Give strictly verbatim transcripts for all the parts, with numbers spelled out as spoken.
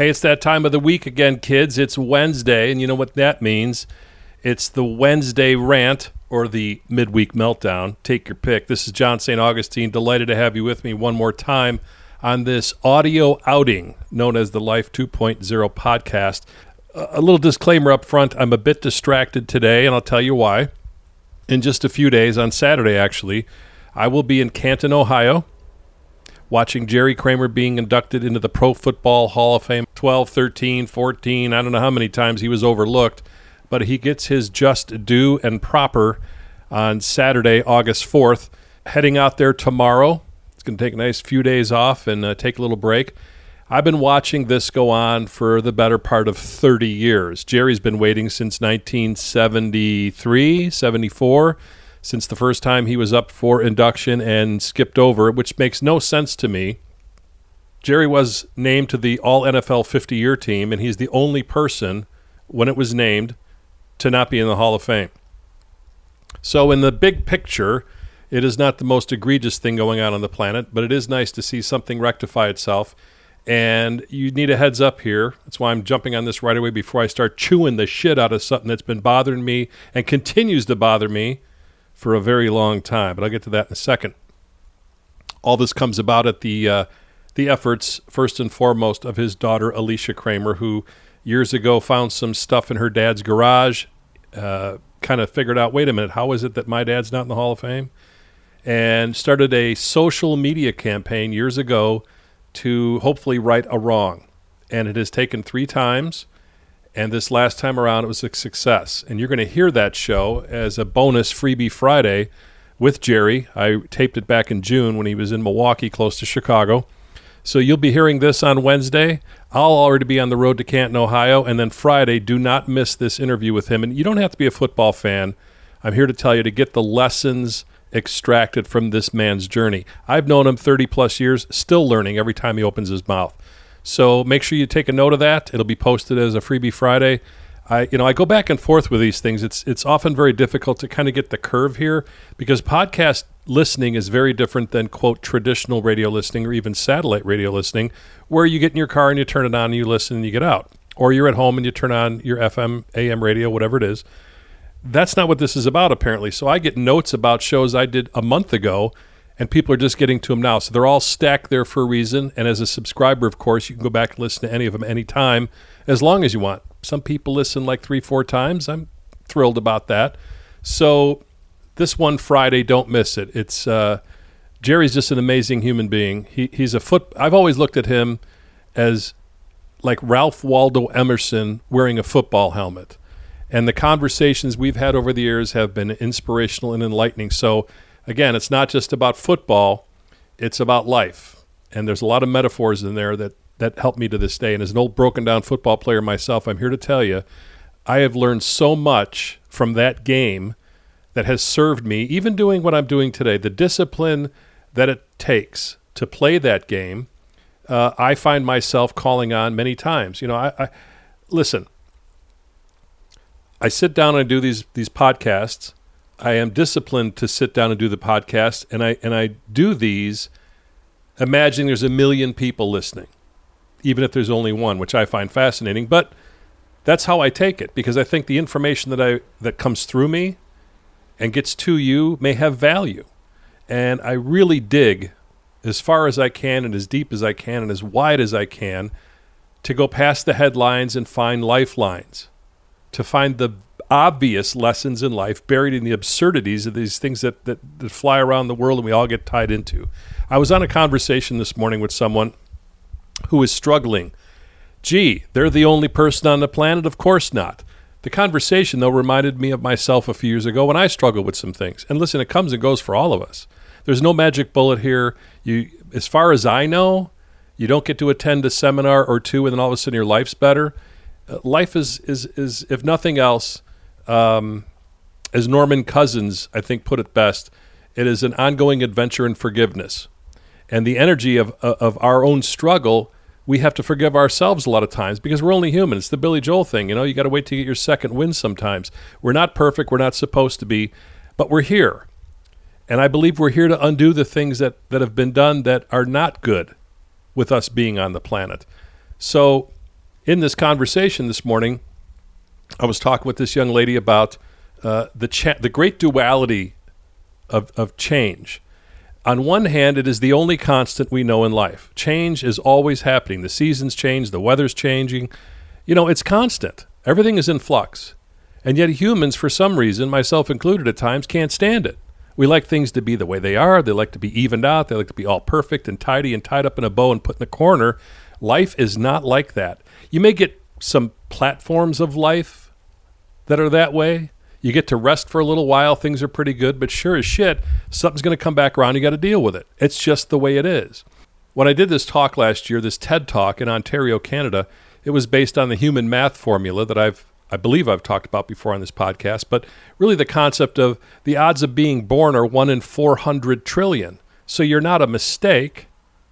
Hey, it's that time of the week again, kids. It's Wednesday, and you know what that means. It's the Wednesday rant or the midweek meltdown. Take your pick. This is John Saint Augustine. Delighted to have you with me one more time on this audio outing known as the Life two point oh podcast. A little disclaimer up front. I'm a bit distracted today, and I'll tell you why. In just a few days, on Saturday actually, I will be in Canton, Ohio, watching Jerry Kramer being inducted into the Pro Football Hall of Fame. twelve, thirteen, fourteen, I don't know how many times he was overlooked, but he gets his just due and proper on Saturday, August fourth. Heading out there tomorrow. It's going to take a nice few days off and uh, take a little break. I've been watching this go on for the better part of thirty years. Jerry's been waiting since nineteen seventy-three, seventy-four, since the first time he was up for induction and skipped over, which makes no sense to me. Jerry was named to the All-N F L fifty-year team, and he's the only person, when it was named, to not be in the Hall of Fame. So in the big picture, it is not the most egregious thing going on on the planet, but it is nice to see something rectify itself. And you need a heads up here. That's why I'm jumping on this right away before I start chewing the shit out of something that's been bothering me and continues to bother me for a very long time, but I'll get to that in a second. All this comes about at the uh, the efforts, first and foremost, of his daughter, Alicia Kramer, who years ago found some stuff in her dad's garage, uh, kind of figured out, wait a minute, how is it that my dad's not in the Hall of Fame? And started a social media campaign years ago to hopefully right a wrong. And it has taken three times. And this last time around, it was a success. And you're going to hear that show as a bonus Freebie Friday with Jerry. I taped it back in June when he was in Milwaukee, close to Chicago. So you'll be hearing this on Wednesday. I'll already be on the road to Canton, Ohio. And then Friday, do not miss this interview with him. And you don't have to be a football fan. I'm here to tell you to get the lessons extracted from this man's journey. I've known him thirty plus years, still learning every time he opens his mouth. So make sure you take a note of that. It'll be posted as a Freebie Friday. I, you know, I go back and forth with these things. It's it's often very difficult to kind of get the curve here because podcast listening is very different than, quote, traditional radio listening or even satellite radio listening, where you get in your car and you turn it on and you listen and you get out. Or you're at home and you turn on your F M, A M radio, whatever it is. That's not what this is about, apparently. So I get notes about shows I did a month ago, and people are just getting to them now. So they're all stacked there for a reason. And as a subscriber, of course, you can go back and listen to any of them anytime, as long as you want. Some people listen like three, four times. I'm thrilled about that. So this one Friday, don't miss it. It's uh, Jerry's just an amazing human being. He he's a foot. I've always looked at him as like Ralph Waldo Emerson wearing a football helmet. And the conversations we've had over the years have been inspirational and enlightening. So again, it's not just about football, it's about life. And there's a lot of metaphors in there that, that help me to this day. And as an old broken down football player myself, I'm here to tell you, I have learned so much from that game that has served me, even doing what I'm doing today. The discipline that it takes to play that game, uh, I find myself calling on many times. You know, I, I listen, I sit down and I do these these podcasts. I am disciplined to sit down and do the podcast, and I and I do these imagining there's a million people listening, even if there's only one, which I find fascinating. But that's how I take it, because I think the information that I that comes through me and gets to you may have value. And I really dig as far as I can and as deep as I can and as wide as I can to go past the headlines and find lifelines, to find the obvious lessons in life buried in the absurdities of these things that, that, that fly around the world and we all get tied into. I was on a conversation this morning with someone who is struggling. Gee, they're the only person on the planet? Of course not. The conversation, though, reminded me of myself a few years ago when I struggled with some things. And listen, it comes and goes for all of us. There's no magic bullet here. You, as far as I know, you don't get to attend a seminar or two and then all of a sudden your life's better. Uh, life is, is, is, if nothing else, um, as Norman Cousins, I think, put it best, it is an ongoing adventure in forgiveness. And the energy of of our own struggle, we have to forgive ourselves a lot of times because we're only human. It's the Billy Joel thing. You know, you got to wait to get your second win sometimes. We're not perfect. We're not supposed to be, but we're here. And I believe we're here to undo the things that, that have been done that are not good with us being on the planet. So in this conversation this morning, I was talking with this young lady about uh, the cha- the great duality of, of change. On one hand, it is the only constant we know in life. Change is always happening. The seasons change, the weather's changing. You know, it's constant. Everything is in flux. And yet humans, for some reason, myself included at times, can't stand it. We like things to be the way they are. They like to be evened out. They like to be all perfect and tidy and tied up in a bow and put in a corner. Life is not like that. You may get some platforms of life that are that way. You get to rest for a little while. Things are pretty good. But sure as shit, something's going to come back around. You got to deal with it. It's just the way it is. When I did this talk last year, this TED Talk in Ontario, Canada, it was based on the human math formula that I've I believe I've talked about before on this podcast, but really the concept of the odds of being born are one in four hundred trillion. So you're not a mistake.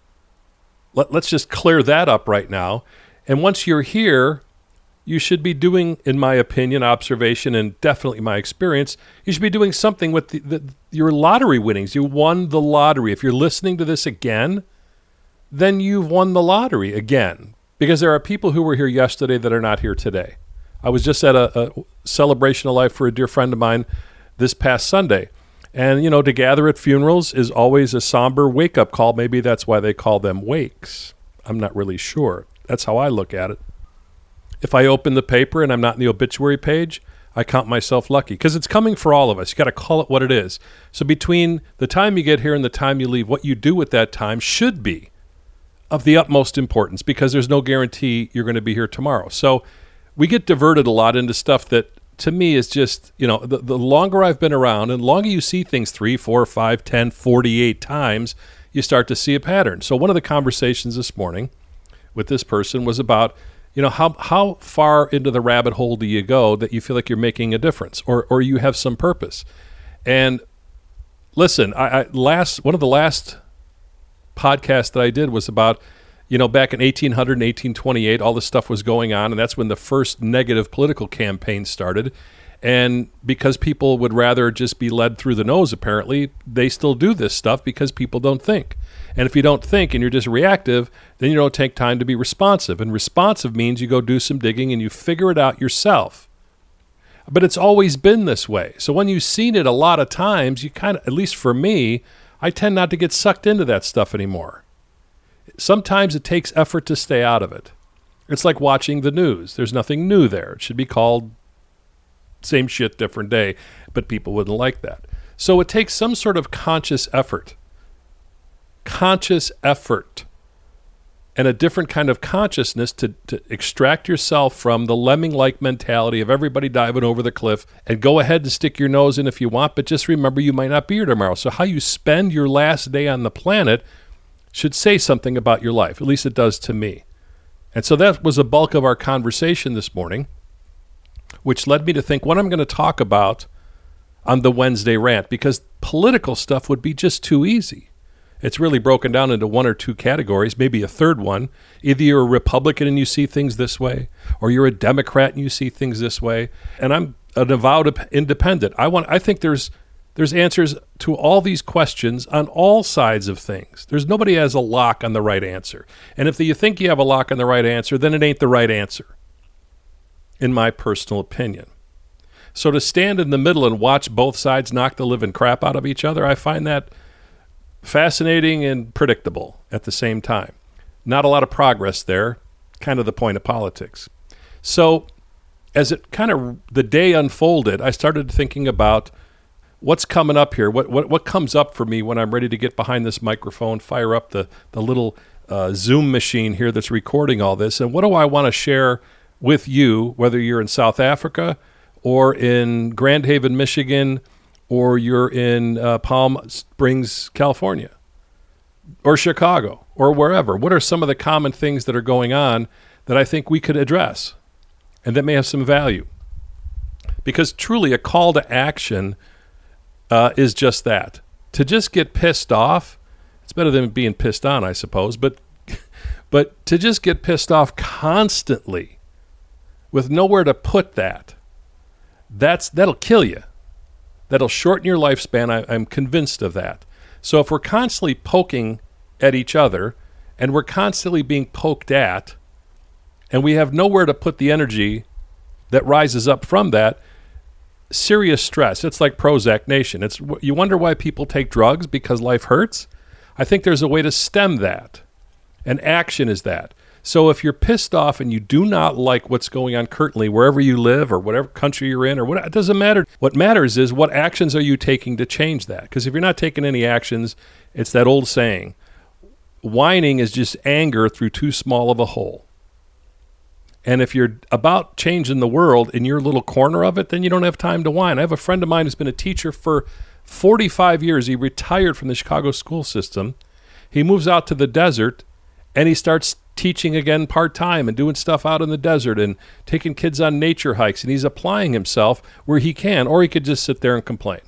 Let, let's just clear that up right now. And once you're here, you should be doing, in my opinion, observation, and definitely my experience, you should be doing something with the, the, your lottery winnings. You won the lottery. If you're listening to this again, then you've won the lottery again, because there are people who were here yesterday that are not here today. I was just at a, a celebration of life for a dear friend of mine this past Sunday. And, you know, to gather at funerals is always a somber wake-up call. Maybe that's why they call them wakes. I'm not really sure. That's how I look at it. If I open the paper and I'm not in the obituary page, I count myself lucky, because it's coming for all of us. You got to call it what it is. So between the time you get here and the time you leave, what you do with that time should be of the utmost importance, because there's no guarantee you're going to be here tomorrow. So we get diverted a lot into stuff that, to me, is just, you know, the, the longer I've been around and the longer you see things three, four, five, ten, forty-eight times, you start to see a pattern. So one of the conversations this morning with this person was about, you know, how how far into the rabbit hole do you go that you feel like you're making a difference, or or you have some purpose. And listen, I, I last one of the last podcasts that I did was about, you know, back in eighteen hundred and eighteen twenty-eight, all this stuff was going on, and that's when the first negative political campaign started. And because people would rather just be led through the nose, apparently, they still do this stuff because people don't think. And if you don't think and you're just reactive, then you don't take time to be responsive. And responsive means you go do some digging and you figure it out yourself. But it's always been this way. So when you've seen it a lot of times, you kind of, at least for me, I tend not to get sucked into that stuff anymore. Sometimes it takes effort to stay out of it. It's like watching the news. There's nothing new there. It should be called same shit, different day, but people wouldn't like that. So it takes some sort of conscious effort. Conscious effort. And a different kind of consciousness to, to extract yourself from the lemming-like mentality of everybody diving over the cliff, and go ahead and stick your nose in if you want, but just remember you might not be here tomorrow. So how you spend your last day on the planet should say something about your life. At least it does to me. And so that was a bulk of our conversation this morning, which led me to think what I'm going to talk about on the Wednesday rant, because political stuff would be just too easy. It's really broken down into one or two categories, maybe a third one. Either you're a Republican and you see things this way, or you're a Democrat and you see things this way. And I'm an avowed independent. I want. I think there's there's answers to all these questions on all sides of things. There's nobody has a lock on the right answer. And if you think you have a lock on the right answer, then it ain't the right answer, in my personal opinion. So to stand in the middle and watch both sides knock the living crap out of each other, I find that fascinating and predictable at the same time. Not a lot of progress there, kind of the point of politics. So as it kind of, the day unfolded, I started thinking about what's coming up here. What what what comes up for me when I'm ready to get behind this microphone, fire up the, the little uh, Zoom machine here that's recording all this, and what do I want to share with you, whether you're in South Africa or in Grand Haven, Michigan, or you're in uh, Palm Springs, California, or Chicago, or wherever. What are some of the common things that are going on that I think we could address and that may have some value? Because truly a call to action uh, is just that. To just get pissed off, it's better than being pissed on, I suppose, but but to just get pissed off constantly with nowhere to put that, that's that'll kill you. That'll shorten your lifespan. I, I'm convinced of that. So if we're constantly poking at each other and we're constantly being poked at, and we have nowhere to put the energy that rises up from that. Serious stress. It's like Prozac Nation. It's you wonder why people take drugs because life hurts. I think there's a way to stem that, and action is that. So if you're pissed off and you do not like what's going on currently wherever you live or whatever country you're in or what, it doesn't matter. What matters is what actions are you taking to change that? Because if you're not taking any actions, it's that old saying, whining is just anger through too small of a hole. And if you're about changing the world in your little corner of it, then you don't have time to whine. I have a friend of mine who's been a teacher for forty-five years. He retired from the Chicago school system. He moves out to the desert and he starts teaching again part-time and doing stuff out in the desert and taking kids on nature hikes, and he's applying himself where he can, or he could just sit there and complain.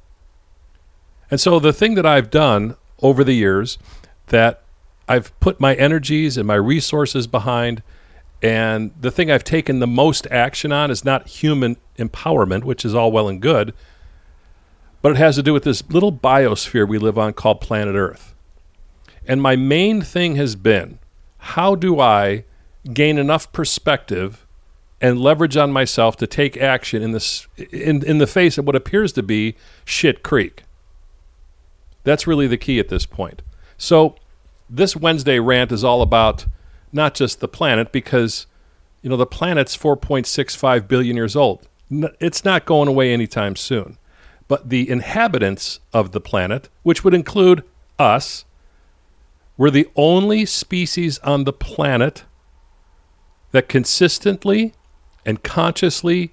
And so the thing that I've done over the years that I've put my energies and my resources behind, and the thing I've taken the most action on is not human empowerment, which is all well and good, but it has to do with this little biosphere we live on called planet Earth. And my main thing has been, how do I gain enough perspective and leverage on myself to take action in this in, in the face of what appears to be shit creek? That's really the key at this point. So this Wednesday rant is all about not just the planet, because you know the planet's four point six five billion years old. It's not going away anytime soon. But the inhabitants of the planet, which would include us, we're the only species on the planet that consistently and consciously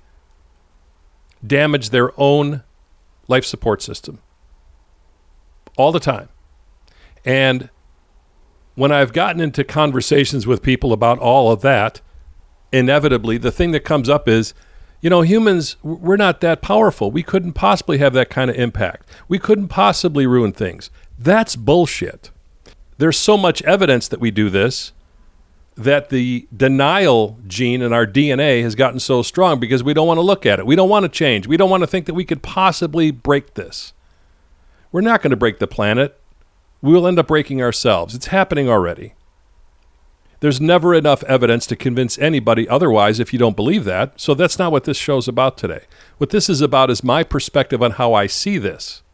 damage their own life support system all the time. And when I've gotten into conversations with people about all of that, inevitably the thing that comes up is, you know, humans, we're not that powerful. We couldn't possibly have that kind of impact. We couldn't possibly ruin things. That's bullshit. There's so much evidence that we do this that the denial gene in our D N A has gotten so strong because we don't want to look at it. We don't want to change. We don't want to think that we could possibly break this. We're not going to break the planet. We will end up breaking ourselves. It's happening already. There's never enough evidence to convince anybody otherwise if you don't believe that. So that's not what this show's about today. What this is about is my perspective on how I see this.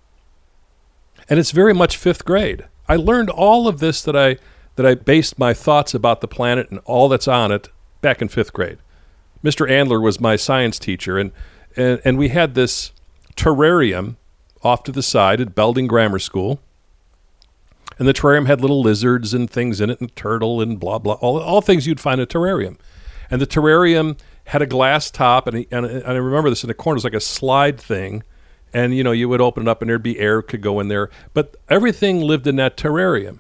And it's very much fifth grade. I learned all of this that I that I based my thoughts about the planet and all that's on it back in fifth grade. Mister Andler was my science teacher, and, and, and we had this terrarium off to the side at Belding Grammar School. And the terrarium had little lizards and things in it, and turtle and blah, blah, all, all things you'd find in a terrarium. And the terrarium had a glass top, and, and, and I remember this in the corner, it was like a slide thing. And, you know, you would open it up and there'd be air could go in there. But everything lived in that terrarium.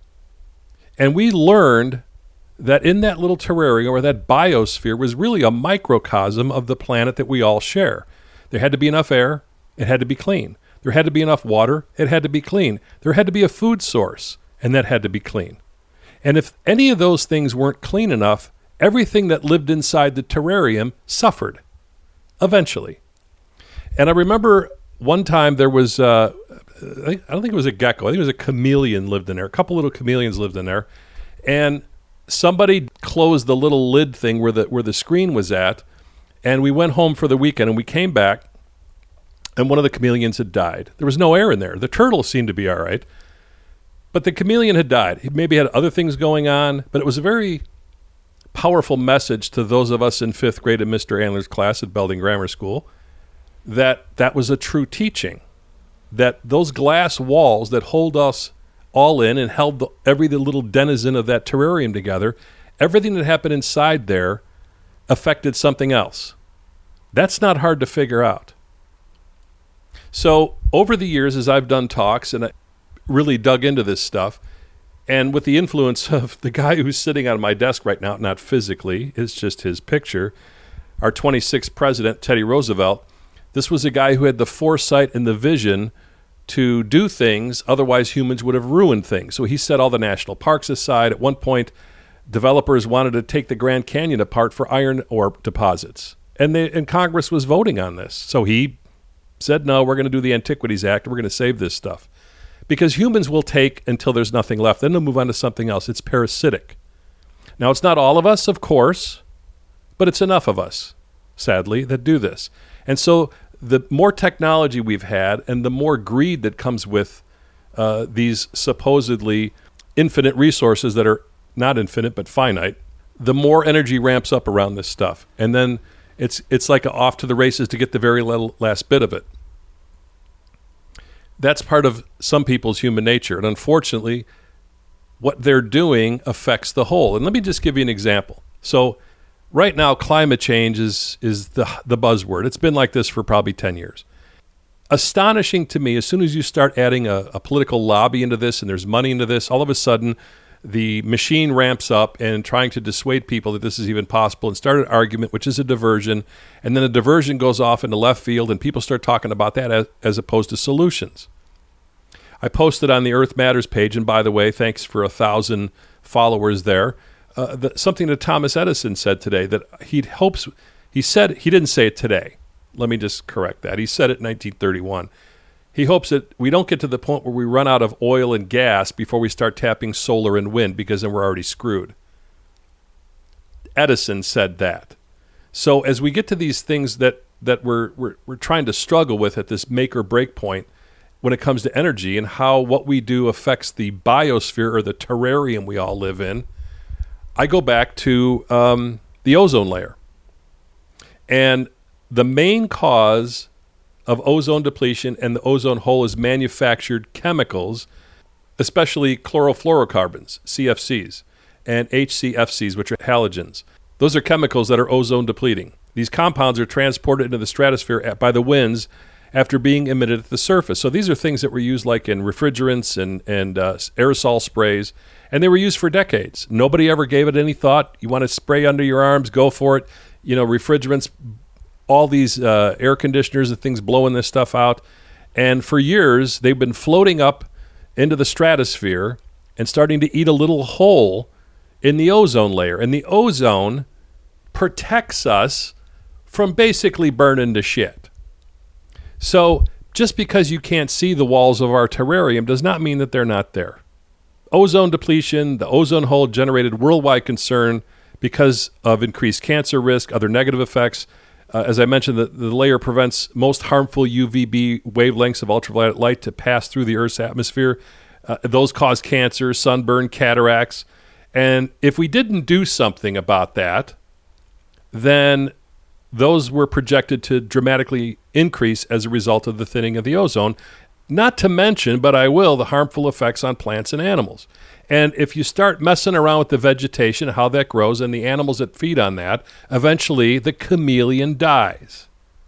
And we learned that in that little terrarium, or that biosphere, was really a microcosm of the planet that we all share. There had to be enough air. It had to be clean. There had to be enough water. It had to be clean. There had to be a food source, and that had to be clean. And if any of those things weren't clean enough, everything that lived inside the terrarium suffered, eventually. And I remember one time there was, uh, I don't think it was a gecko. I think it was a chameleon lived in there. A couple little chameleons lived in there. And somebody closed the little lid thing where the where the screen was at. And we went home for the weekend, and we came back, and one of the chameleons had died. There was no air in there. The turtle seemed to be all right. But the chameleon had died. He maybe had other things going on, but it was a very powerful message to those of us in fifth grade in Mister Andler's class at Belding Grammar School that that was a true teaching, that those glass walls that hold us all in and held the, every little denizen of that terrarium together, everything that happened inside there affected something else. That's not hard to figure out. So over the years, as I've done talks and I really dug into this stuff, and with the influence of the guy who's sitting on my desk right now, not physically, it's just his picture, our twenty-sixth president, Teddy Roosevelt, this was a guy who had the foresight and the vision to do things, otherwise humans would have ruined things. So he set all the national parks aside. At one point, developers wanted to take the Grand Canyon apart for iron ore deposits. And, they, and Congress was voting on this. So he said, no, we're going to do the Antiquities Act. We're going to save this stuff. Because humans will take until there's nothing left. Then they'll move on to something else. It's parasitic. Now, it's not all of us, of course, but it's enough of us, sadly, that do this. And so the more technology we've had and the more greed that comes with uh, these supposedly infinite resources that are not infinite but finite, the more energy ramps up around this stuff. And then it's it's like off to the races to get the very little, last bit of it. That's part of some people's human nature. And unfortunately, what they're doing affects the whole. And let me just give you an example. So right now, climate change is is the the buzzword. It's been like this for probably ten years. Astonishing to me, as soon as you start adding a, a political lobby into this and there's money into this, all of a sudden the machine ramps up and trying to dissuade people that this is even possible and start an argument, which is a diversion. And then a diversion goes off into left field and people start talking about that as, as opposed to solutions. I posted on the Earth Matters page, and by the way, thanks for a thousand followers there, uh, the, something that Thomas Edison said today that he hopes, he said, he didn't say it today. Let me just correct that. He said it in nineteen thirty-one. He hopes that we don't get to the point where we run out of oil and gas before we start tapping solar and wind, because then we're already screwed. Edison said that. So as we get to these things that, that we're, we're, we're trying to struggle with at this make or break point, when it comes to energy and how what we do affects the biosphere or the terrarium we all live in, I go back to um, the ozone layer. And the main cause of ozone depletion and the ozone hole is manufactured chemicals, especially chlorofluorocarbons, C F Cs, and H C F Cs, which are halogens. Those are chemicals that are ozone depleting. These compounds are transported into the stratosphere by the winds after being emitted at the surface. So these are things that were used like in refrigerants and, and uh, aerosol sprays, and they were used for decades. Nobody ever gave it any thought. You want to spray under your arms, go for it. You know, refrigerants, all these uh, air conditioners and things blowing this stuff out. And for years, they've been floating up into the stratosphere and starting to eat a little hole in the ozone layer. And the ozone protects us from basically burning to shit. So just because you can't see the walls of our terrarium does not mean that they're not there. Ozone depletion, the ozone hole generated worldwide concern because of increased cancer risk, other negative effects. Uh, as I mentioned, the, the layer prevents most harmful U V B wavelengths of ultraviolet light to pass through the Earth's atmosphere. Uh, those cause cancer, sunburn, cataracts. And if we didn't do something about that, then those were projected to dramatically increase as a result of the thinning of the ozone. Not to mention, but I will, the harmful effects on plants and animals. And if you start messing around with the vegetation, how that grows, and the animals that feed on that, eventually the chameleon dies.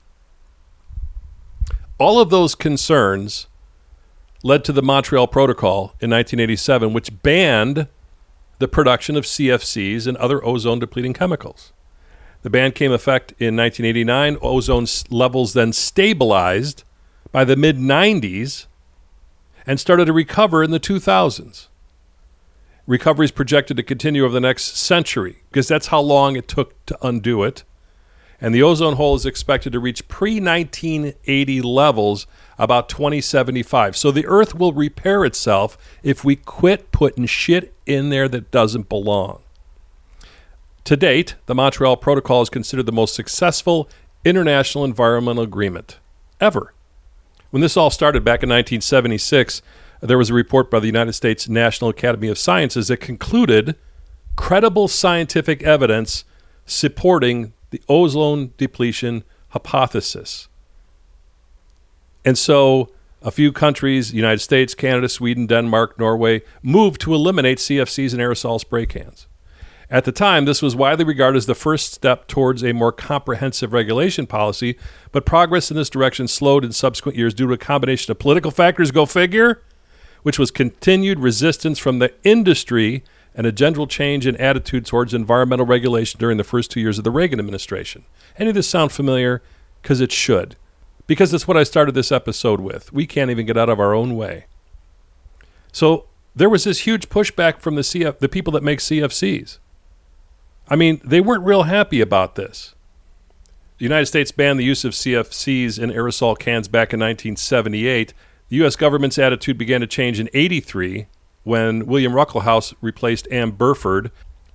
All of those concerns led to the Montreal Protocol in nineteen eighty-seven, which banned the production of C F Cs and other ozone-depleting chemicals. The ban came into effect in nineteen eighty-nine. Ozone levels then stabilized by the mid nineties and started to recover in the two thousands. Recovery is projected to continue over the next century because that's how long it took to undo it. And the ozone hole is expected to reach pre nineteen eighty levels about twenty seventy-five. So the Earth will repair itself if we quit putting shit in there that doesn't belong. To date, the Montreal Protocol is considered the most successful international environmental agreement ever. When this all started back in nineteen seventy-six, there was a report by the United States National Academy of Sciences that concluded credible scientific evidence supporting the ozone depletion hypothesis. And so a few countries, the United States, Canada, Sweden, Denmark, Norway, moved to eliminate C F Cs and aerosol spray cans. At the time, this was widely regarded as the first step towards a more comprehensive regulation policy, but progress in this direction slowed in subsequent years due to a combination of political factors, go figure, which was continued resistance from the industry and a general change in attitude towards environmental regulation during the first two years of the Reagan administration. Any of this sound familiar? Because it should. Because it's what I started this episode with. We can't even get out of our own way. So there was this huge pushback from the C F, the people that make C F Cs. I mean, they weren't real happy about this. The United States banned the use of C F Cs in aerosol cans back in nineteen seventy-eight. The U S government's attitude began to change in eighty-three when William Ruckelshaus replaced Ann Burford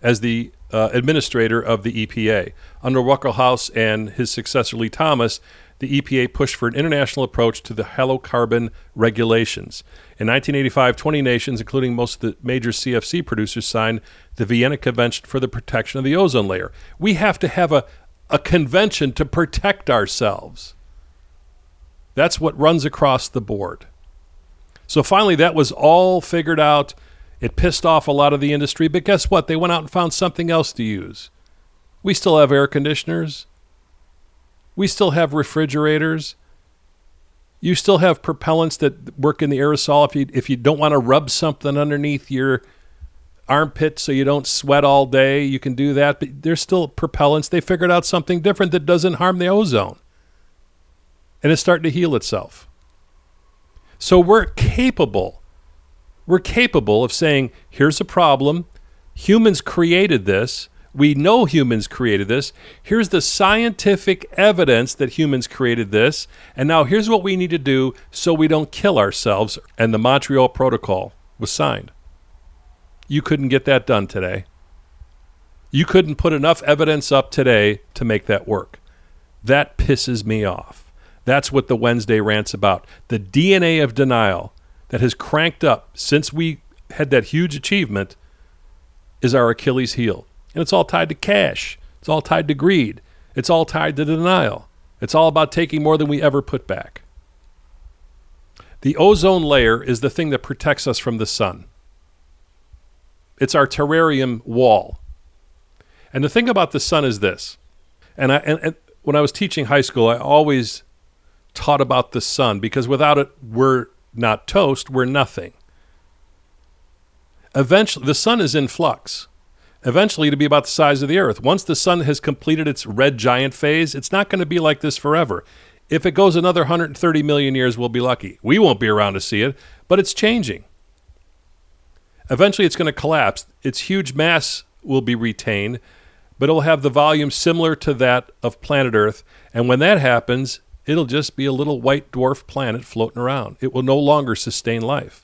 as the uh, administrator of the E P A. Under Wackelhaus and his successor Lee Thomas, the E P A pushed for an international approach to the halocarbon regulations. In nineteen eighty-five, twenty nations, including most of the major C F C producers, signed the Vienna Convention for the Protection of the Ozone Layer. We have to have a, a convention to protect ourselves. That's what runs across the board. So finally, that was all figured out. It pissed off a lot of the industry, but guess what? They went out and found something else to use. We still have air conditioners. We still have refrigerators. You still have propellants that work in the aerosol. If you, if you don't want to rub something underneath your armpit so you don't sweat all day, you can do that. But there's still propellants. They figured out something different that doesn't harm the ozone. And it's starting to heal itself. So we're capable. We're capable of saying, here's a problem. Humans created this. We know humans created this. Here's the scientific evidence that humans created this. And now here's what we need to do so we don't kill ourselves. And the Montreal Protocol was signed. You couldn't get that done today. You couldn't put enough evidence up today to make that work. That pisses me off. That's what the Wednesday rant's about. The D N A of denial that has cranked up since we had that huge achievement is our Achilles heel. And it's all tied to cash. It's all tied to greed. It's all tied to denial. It's all about taking more than we ever put back. The ozone layer is the thing that protects us from the sun. It's our terrarium wall. And the thing about the sun is this. And, I, and, and when I was teaching high school, I always taught about the sun because without it, we're not toast, we're nothing. Eventually, the sun is in flux. Eventually, to be about the size of the earth. Once the sun has completed its red giant phase, it's not going to be like this forever. If it goes another one hundred thirty million years, we'll be lucky. We won't be around to see it, but it's changing. Eventually, it's going to collapse. Its huge mass will be retained, but it'll have the volume similar to that of planet Earth. And when that happens, it'll just be a little white dwarf planet floating around. It will no longer sustain life.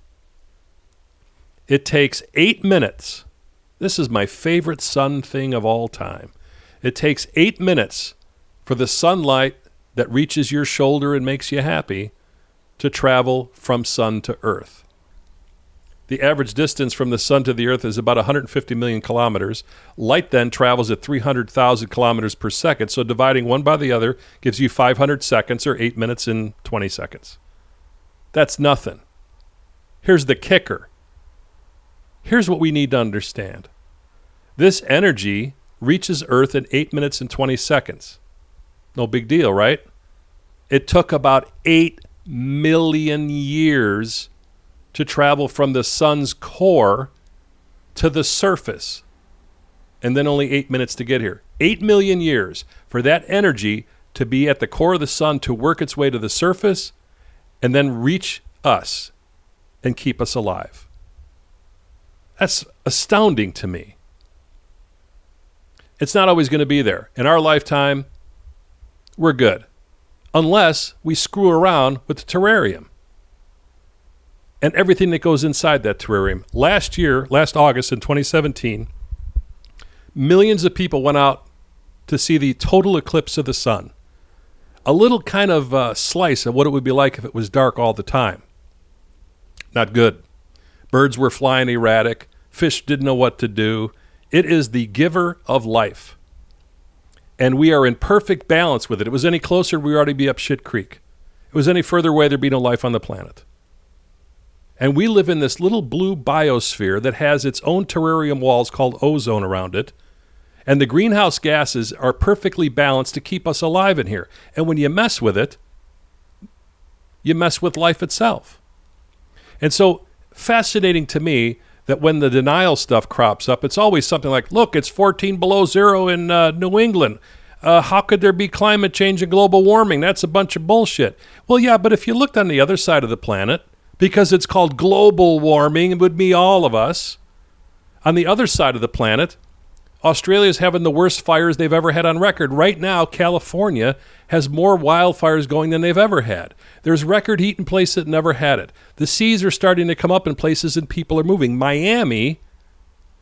It takes eight minutes. This is my favorite sun thing of all time. It takes eight minutes for the sunlight that reaches your shoulder and makes you happy to travel from sun to earth. The average distance from the sun to the earth is about one hundred fifty million kilometers. Light then travels at three hundred thousand kilometers per second, so dividing one by the other gives you five hundred seconds or eight minutes and twenty seconds. That's nothing. Here's the kicker. Here's what we need to understand. This energy reaches Earth in eight minutes and twenty seconds. No big deal, right? It took about eight million years to travel from the sun's core to the surface, and then only eight minutes to get here. Eight million years for that energy to be at the core of the sun, to work its way to the surface, and then reach us and keep us alive. That's astounding to me. It's not always going to be there. In our lifetime, we're good. Unless we screw around with the terrarium and everything that goes inside that terrarium. Last year, last August in twenty seventeen, millions of people went out to see the total eclipse of the sun. A little kind of uh, slice of what it would be like if it was dark all the time. Not good. Birds were flying erratic. Fish didn't know what to do. It is the giver of life. And we are in perfect balance with it. If it was any closer, we'd already be up shit creek. If it was any further away, there'd be no life on the planet. And we live in this little blue biosphere that has its own terrarium walls called ozone around it. And the greenhouse gases are perfectly balanced to keep us alive in here. And when you mess with it, you mess with life itself. And so, fascinating to me that when the denial stuff crops up, it's always something like, look, it's fourteen below zero in uh, New England. Uh, how could there be climate change and global warming? That's a bunch of bullshit. Well, yeah, but if you looked on the other side of the planet, because it's called global warming, it would be all of us. On the other side of the planet, Australia's having the worst fires they've ever had on record. Right now, California has more wildfires going than they've ever had. There's record heat in places that never had it. The seas are starting to come up in places and people are moving. Miami,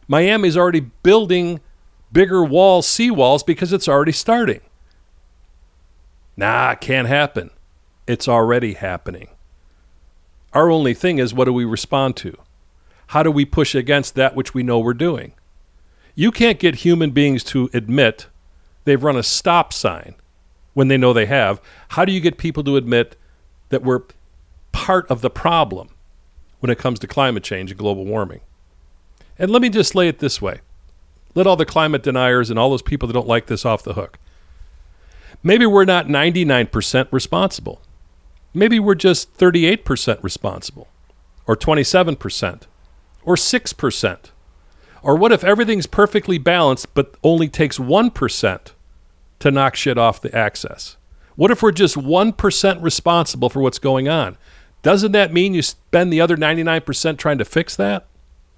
Miami's already building bigger walls, seawalls, because it's already starting. Nah, it can't happen. It's already happening. Our only thing is, what do we respond to? How do we push against that which we know we're doing? You can't get human beings to admit they've run a stop sign when they know they have. How do you get people to admit that we're part of the problem when it comes to climate change and global warming? And let me just lay it this way. Let all the climate deniers and all those people that don't like this off the hook. Maybe we're not ninety-nine percent responsible. Maybe we're just thirty-eight percent responsible, or twenty-seven percent, or six percent. Or what if everything's perfectly balanced but only takes one percent to knock shit off the axis? What if we're just one percent responsible for what's going on? Doesn't that mean you spend the other ninety-nine percent trying to fix that?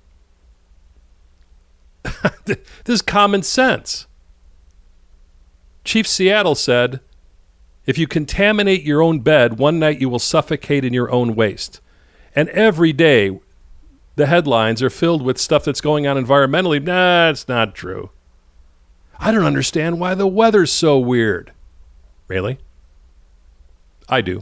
This is common sense. Chief Seattle said, if you contaminate your own bed, one night you will suffocate in your own waste. And every day, the headlines are filled with stuff that's going on environmentally. Nah, it's not true. I don't understand why the weather's so weird. Really? I do.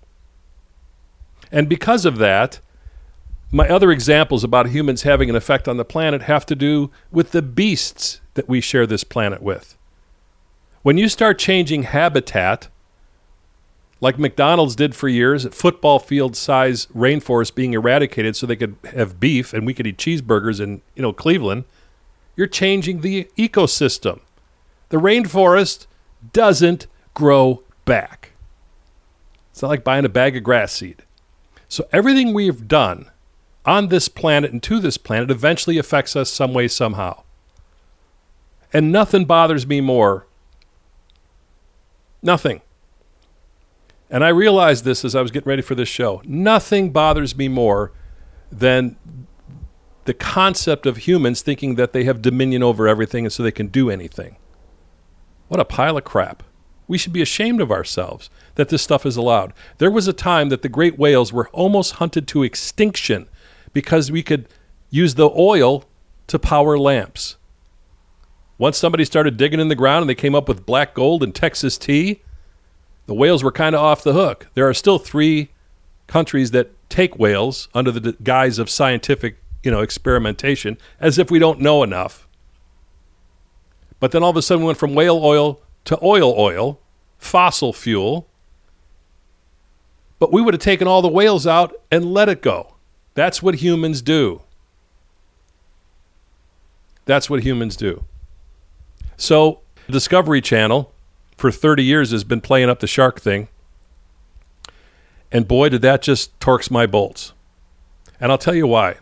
And because of that, my other examples about humans having an effect on the planet have to do with the beasts that we share this planet with. When you start changing habitat, like McDonald's did for years, at football field size rainforests being eradicated so they could have beef and we could eat cheeseburgers in, you know, Cleveland, you're changing the ecosystem. The rainforest doesn't grow back. It's not like buying a bag of grass seed. So everything we've done on this planet and to this planet eventually affects us some way, somehow. And nothing bothers me more. Nothing. And I realized this as I was getting ready for this show. Nothing bothers me more than the concept of humans thinking that they have dominion over everything and so they can do anything. What a pile of crap. We should be ashamed of ourselves that this stuff is allowed. There was a time that the great whales were almost hunted to extinction because we could use the oil to power lamps. Once somebody started digging in the ground and they came up with black gold and Texas tea, the whales were kind of off the hook. There are still three countries that take whales under the guise of scientific, you know, experimentation, as if we don't know enough. But then all of a sudden we went from whale oil to oil oil, fossil fuel. But we would have taken all the whales out and let it go. That's what humans do. That's what humans do. So, Discovery Channel for thirty years has been playing up the shark thing. And boy, did that just torques my bolts. And I'll tell you why.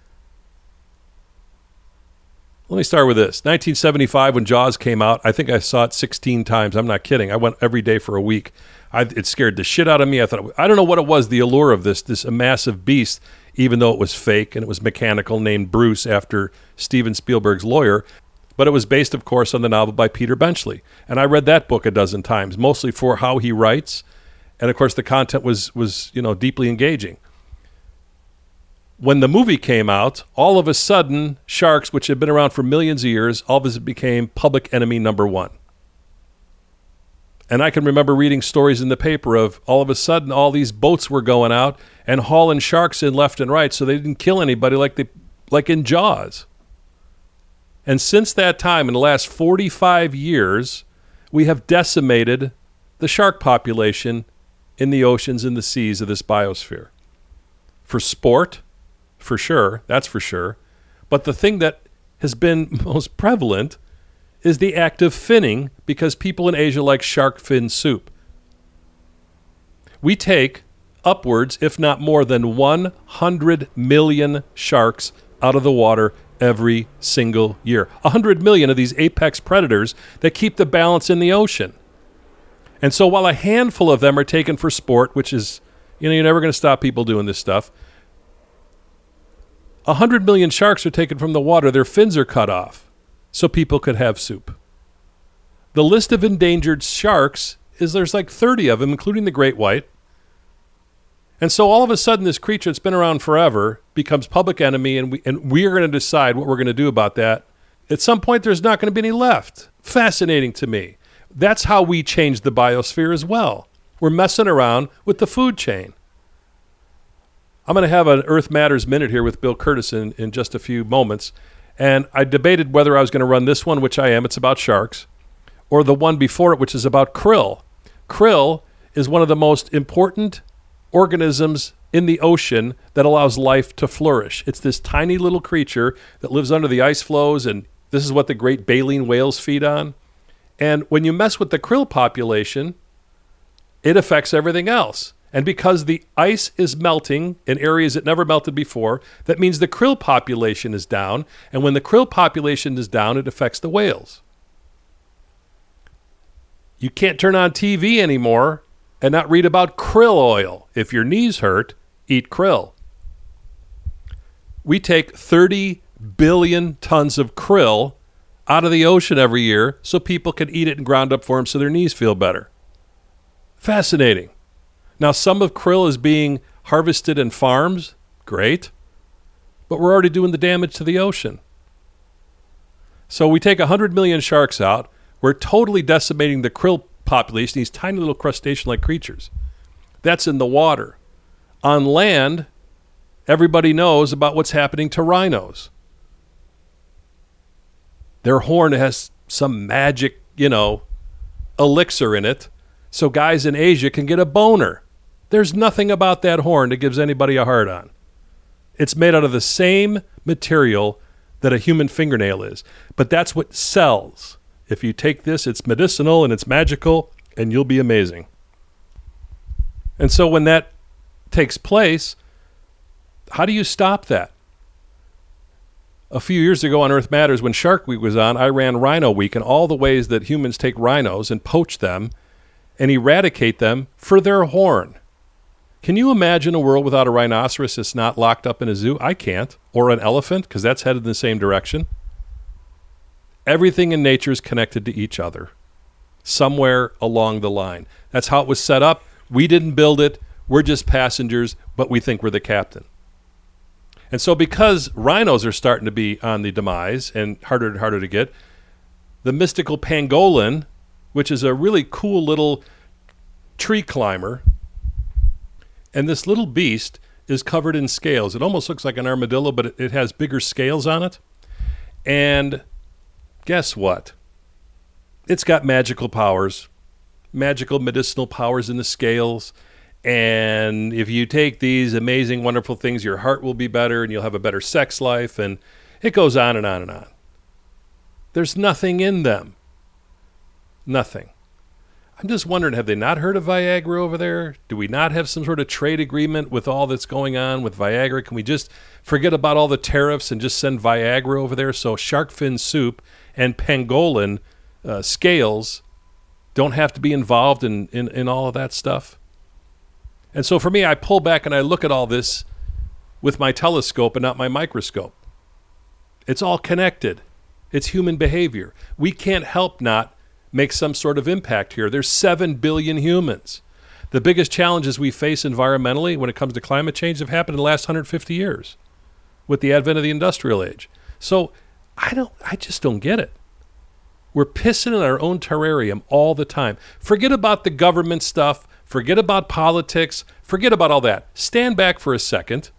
Let me start with this. nineteen seventy-five, when Jaws came out, I think I saw it sixteen times. I'm not kidding. I went every day for a week. I, it scared the shit out of me. I thought, I don't know what it was, the allure of this, this massive beast, even though it was fake and it was mechanical, named Bruce after Steven Spielberg's lawyer. But it was based, of course, on the novel by Peter Benchley. And I read that book a dozen times, mostly for how he writes. And, of course, the content was, was you know, deeply engaging. When the movie came out, all of a sudden, sharks, which had been around for millions of years, all of a sudden became public enemy number one. And I can remember reading stories in the paper of all of a sudden all these boats were going out and hauling sharks in left and right so they didn't kill anybody like they, like in Jaws. And since that time, in the last forty-five years, we have decimated the shark population in the oceans and the seas of this biosphere. For sport, for sure, that's for sure. But the thing that has been most prevalent is the act of finning, because people in Asia like shark fin soup. We take upwards, if not more than one hundred million sharks out of the water every single year. one hundred million of these apex predators that keep the balance in the ocean. And so while a handful of them are taken for sport, which is, you know, you're never going to stop people doing this stuff, one hundred million sharks are taken from the water. Their fins are cut off so people could have soup. The list of endangered sharks is there's like thirty of them, including the great white. And so all of a sudden, this creature that's been around forever becomes public enemy, and we, and we are going to decide what we're going to do about that. At some point, there's not going to be any left. Fascinating to me. That's how we change the biosphere as well. We're messing around with the food chain. I'm going to have an Earth Matters Minute here with Bill Curtis in, in just a few moments. And I debated whether I was going to run this one, which I am. It's about sharks. Or the one before it, which is about krill. Krill is one of the most important organisms in the ocean that allows life to flourish. It's this tiny little creature that lives under the ice floes, and this is what the great baleen whales feed on. And when you mess with the krill population, it affects everything else. And because the ice is melting in areas it never melted before, that means the krill population is down. And when the krill population is down, it affects the whales. You can't turn on T V anymore and not read about krill oil. If your knees hurt, eat krill. We take thirty billion tons of krill out of the ocean every year so people can eat it in ground up form so their knees feel better. Fascinating. Now, some of krill is being harvested in farms. Great. But we're already doing the damage to the ocean. So we take one hundred million sharks out. We're totally decimating the krill population, these tiny little crustacean-like creatures. That's in the water. On land, everybody knows about what's happening to rhinos. Their horn has some magic, you know, elixir in it, so guys in Asia can get a boner. There's nothing about that horn that gives anybody a hard-on. It's made out of the same material that a human fingernail is, but that's what sells. If you take this, it's medicinal and it's magical, and you'll be amazing. And so when that takes place, how do you stop that? A few years ago on Earth Matters, when Shark Week was on, I ran Rhino Week and all the ways that humans take rhinos and poach them and eradicate them for their horn. Can you imagine a world without a rhinoceros that's not locked up in a zoo? I can't. Or an elephant, because that's headed in the same direction. Everything in nature is connected to each other somewhere along the line. That's how it was set up. We didn't build it. We're just passengers, but we think we're the captain. And so because rhinos are starting to be on the demise and harder and harder to get, the mystical pangolin, which is a really cool little tree climber, and this little beast is covered in scales. It almost looks like an armadillo, but it, it has bigger scales on it. And guess what? It's got magical powers, magical medicinal powers in the scales. And if you take these amazing, wonderful things, your heart will be better and you'll have a better sex life. And it goes on and on and on. There's nothing in them. Nothing. I'm just wondering, have they not heard of Viagra over there? Do we not have some sort of trade agreement with all that's going on with Viagra? Can we just forget about all the tariffs and just send Viagra over there so shark fin soup and pangolin uh, scales don't have to be involved in, in, in all of that stuff? And so for me, I pull back and I look at all this with my telescope and not my microscope. It's all connected. It's human behavior. We can't help not make some sort of impact here. There's seven billion humans. The biggest challenges we face environmentally when it comes to climate change have happened in the last one hundred fifty years with the advent of the industrial age. So I don't, I just don't get it. We're pissing in our own terrarium all the time. Forget about the government stuff. Forget about politics. Forget about all that. Stand back for a second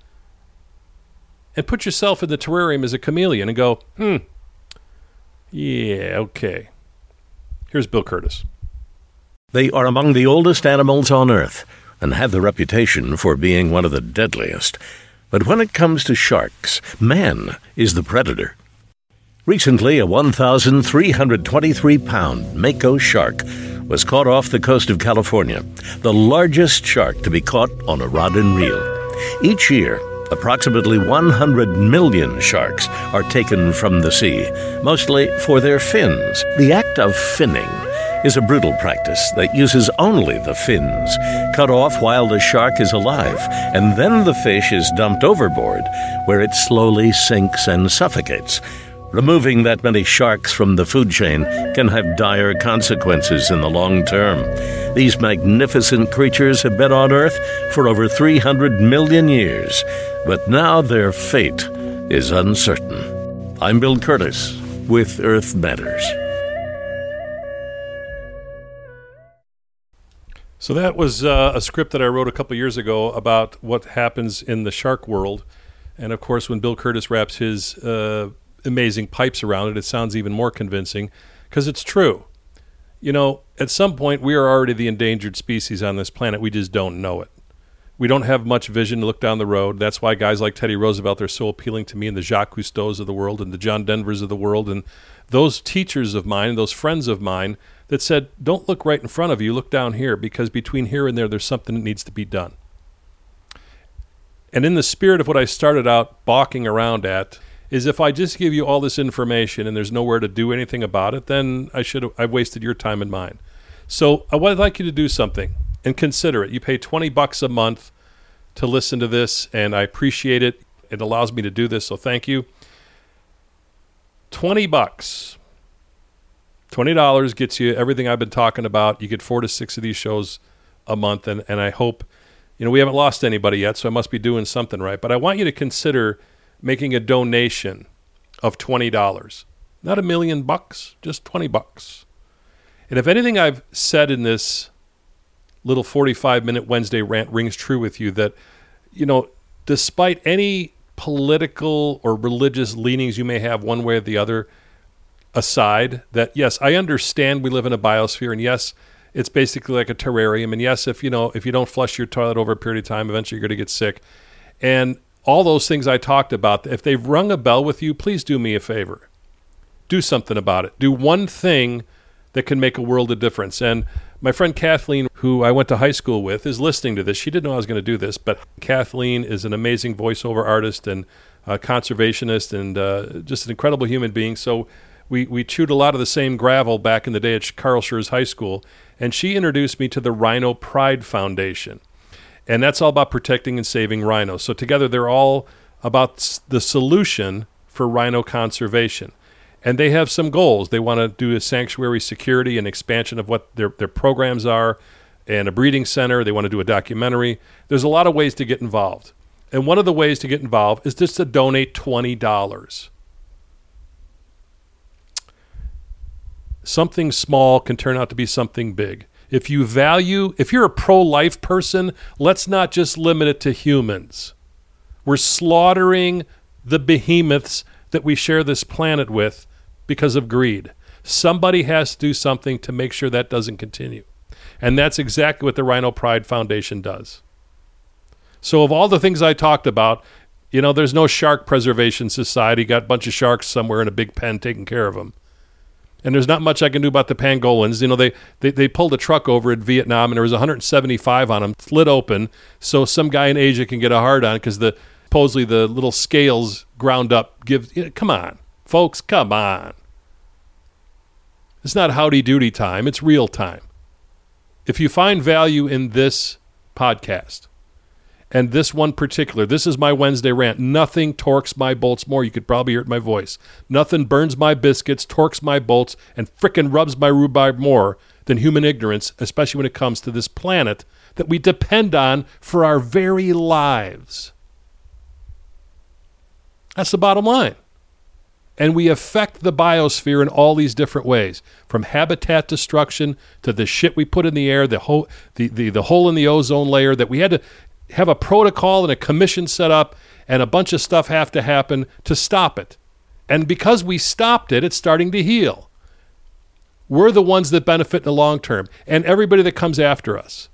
and put yourself in the terrarium as a chameleon and go, hmm, yeah, okay. Here's Bill Curtis. They are among the oldest animals on Earth and have the reputation for being one of the deadliest. But when it comes to sharks, man is the predator. Recently, a one thousand three hundred twenty-three pound mako shark was caught off the coast of California, the largest shark to be caught on a rod and reel. Each year, approximately one hundred million sharks are taken from the sea, mostly for their fins. The act of finning is a brutal practice that uses only the fins, cut off while the shark is alive, and then the fish is dumped overboard, where it slowly sinks and suffocates. Removing that many sharks from the food chain can have dire consequences in the long term. These magnificent creatures have been on Earth for over three hundred million years, but now their fate is uncertain. I'm Bill Curtis with Earth Matters. So that was uh, a script that I wrote a couple years ago about what happens in the shark world. And of course, when Bill Curtis wraps his uh, amazing pipes around it, it sounds even more convincing because it's true. You know, at some point, we are already the endangered species on this planet. We just don't know it. We don't have much vision to look down the road. That's why guys like Teddy Roosevelt are so appealing to me, and the Jacques Cousteaus of the world and the John Denvers of the world and those teachers of mine, those friends of mine that said, don't look right in front of you, look down here, because between here and there, there's something that needs to be done. And in the spirit of what I started out balking around at, is if I just give you all this information and there's nowhere to do anything about it, then I should have, I've wasted your time and mine. So I would like you to do something and consider it. You pay twenty bucks a month to listen to this, and I appreciate it. It allows me to do this, so thank you. twenty bucks. twenty dollars gets you everything I've been talking about. You get four to six of these shows a month, and, and I hope, you know, we haven't lost anybody yet, so I must be doing something right. But I want you to consider making a donation of twenty dollars. Not a million bucks, just twenty bucks. And if anything I've said in this little forty-five minute Wednesday rant rings true with you, that, you know, despite any political or religious leanings you may have one way or the other aside, that yes, I understand we live in a biosphere, and yes, it's basically like a terrarium, and yes, if you know if you don't flush your toilet over a period of time, eventually you're going to get sick. And all those things I talked about, if they've rung a bell with you, please do me a favor. Do something about it. Do one thing that can make a world of difference. And my friend Kathleen, who I went to high school with, is listening to this. She didn't know I was going to do this, but Kathleen is an amazing voiceover artist and uh, conservationist and uh, just an incredible human being. So we, we chewed a lot of the same gravel back in the day at Carl Schurz High School, and she introduced me to the Rhino Pride Foundation. And that's all about protecting and saving rhinos. So together they're all about the solution for rhino conservation. And they have some goals. They want to do a sanctuary security and expansion of what their, their programs are, and a breeding center. They want to do a documentary. There's a lot of ways to get involved. And one of the ways to get involved is just to donate twenty dollars. Something small can turn out to be something big. If you value, if you're a pro-life person, let's not just limit it to humans. We're slaughtering the behemoths that we share this planet with because of greed. Somebody has to do something to make sure that doesn't continue. And that's exactly what the Rhino Pride Foundation does. So of all the things I talked about, you know, there's no Shark Preservation Society, got a bunch of sharks somewhere in a big pen taking care of them. And there's not much I can do about the pangolins. You know, they, they, they pulled a truck over in Vietnam, and there was one hundred seventy-five on them, split open, so some guy in Asia can get a hard on because the supposedly the little scales ground up. Give, you know, come on, folks, come on. It's not howdy-doody time. It's real time. If you find value in this podcast, and this one particular, this is my Wednesday rant. Nothing torques my bolts more. You could probably hear it in my voice. Nothing burns my biscuits, torques my bolts, and frickin' rubs my rhubarb more than human ignorance, especially when it comes to this planet that we depend on for our very lives. That's the bottom line. And we affect the biosphere in all these different ways, from habitat destruction to the shit we put in the air, the hole, the, the, the hole in the ozone layer that we had to have a protocol and a commission set up, and a bunch of stuff have to happen to stop it. And because we stopped it, it's starting to heal. We're the ones that benefit in the long term, and everybody that comes after us.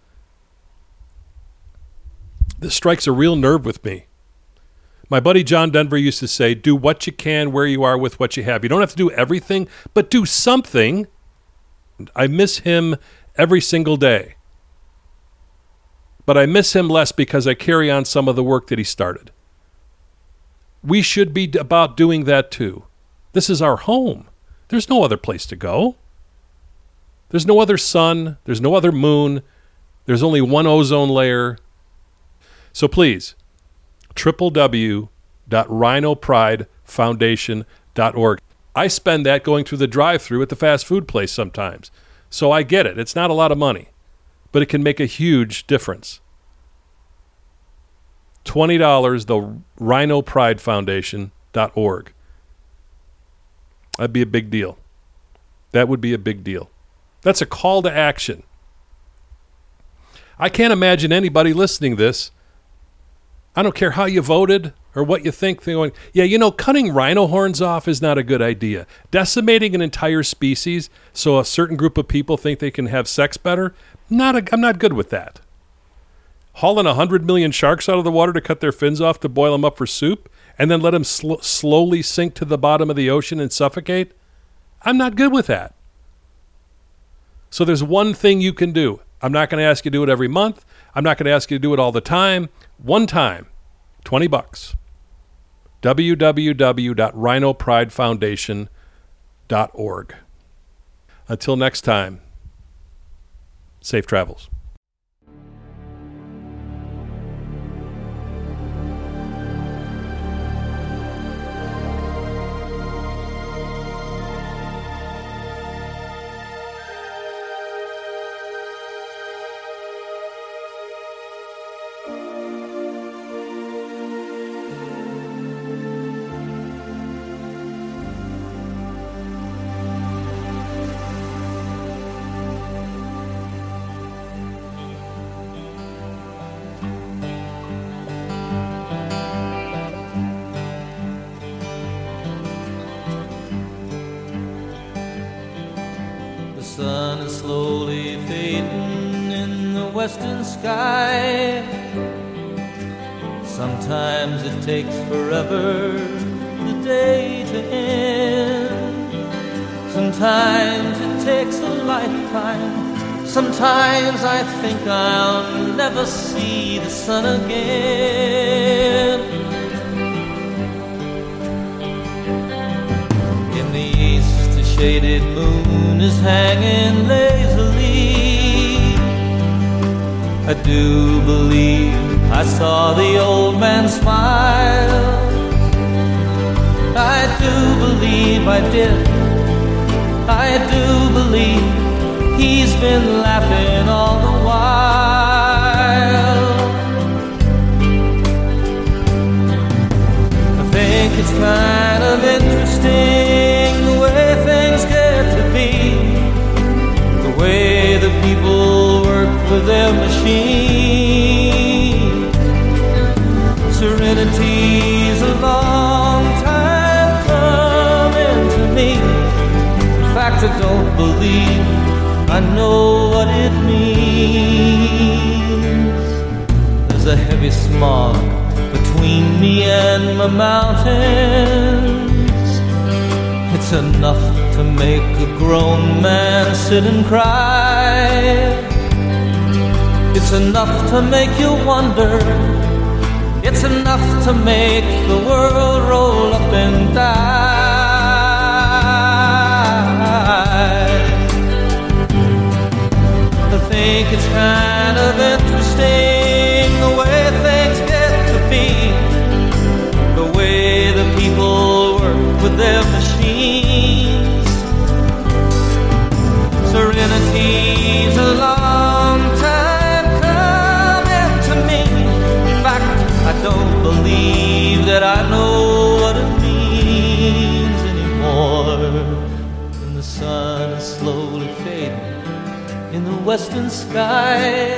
This strikes a real nerve with me. My buddy John Denver used to say, do what you can where you are with what you have. You don't have to do everything, but do something. I miss him every single day. But I miss him less because I carry on some of the work that he started. We should be about doing that too. This is our home. There's no other place to go. There's no other sun. There's no other moon. There's only one ozone layer. So please, w w w dot rhino pride foundation dot org. I spend that going through the drive-thru at the fast food place sometimes. So I get it. It's not a lot of money, but it can make a huge difference. twenty dollars, the Rhino Pride Foundation dot org. That'd be a big deal. That would be a big deal. That's a call to action. I can't imagine anybody listening to this. I don't care how you voted or what you think. They're going, yeah, you know, cutting rhino horns off is not a good idea. Decimating an entire species so a certain group of people think they can have sex better, not a, I'm not good with that. Hauling one hundred million sharks out of the water to cut their fins off to boil them up for soup and then let them sl- slowly sink to the bottom of the ocean and suffocate, I'm not good with that. So there's one thing you can do. I'm not going to ask you to do it every month. I'm not going to ask you to do it all the time. One time, twenty bucks. w w w dot rhino pride foundation dot org. Until next time, safe travels. The sun is slowly fading in the western sky. Sometimes it takes forever the day to end. Sometimes it takes a lifetime. Sometimes I think I'll never see the sun again. In the east, the shaded moon is hanging lazily. I do believe I saw the old man smile. I do believe I did. I do believe he's been laughing all the while. I think it's kind of interesting the way things get to be, the way the people work with their machines. Serenity's a long time coming to me. In fact, I don't believe I know what it means. There's a heavy smog between me and my mountains. It's enough to make a grown man sit and cry. It's enough to make you wonder. It's enough to make the world roll up and die. I think it's kind of interesting the way things get to be, the way the people work with their machines. Serenity's a long time coming to me. In fact, I don't believe that I know what it means anymore. And the sun is slowly fading in the western sky.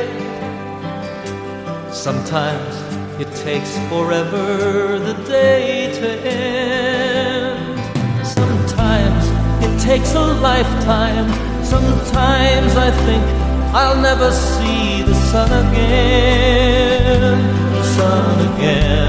Sometimes it takes forever the day to end. Sometimes it takes a lifetime. Sometimes I think I'll never see the sun again. The sun again.